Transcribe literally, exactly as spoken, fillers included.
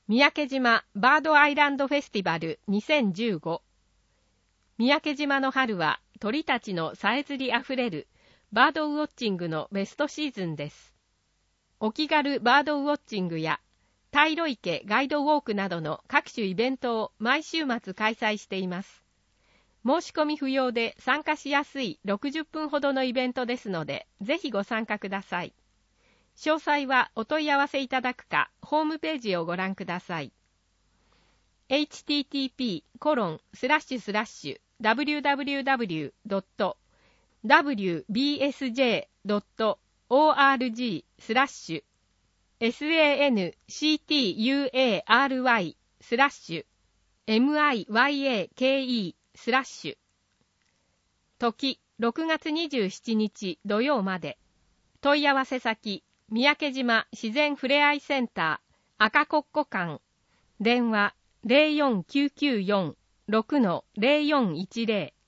三宅島バードアイランドフェスティバルにせんじゅうご。三宅島の春は鳥たちのさえずりあふれるバードウォッチングのベストシーズンです。お気軽バードウォッチングや大路池ガイドウォークなどの各種イベントを毎週末開催しています。申し込み不要で参加しやすいろくじゅっぷんほどのイベントですので、ぜひご参加ください。詳細はお問い合わせいただくか、ホームページをご覧ください。エイチティーティーピーコロンスラッシュスラッシュダブリューダブリューダブリュードットダブリュービーエスジェードットオーアールジースラッシュエスエーエヌシーティーユーエーアールワイスラッシュエムアイワイエーケーイースラッシュ時ろくがつにじゅうしちにち土曜まで。問い合わせ先三宅島自然ふれあいセンター赤コッコ館、電話 ゼロよんきゅうきゅうよんろくのゼロよんいちゼロ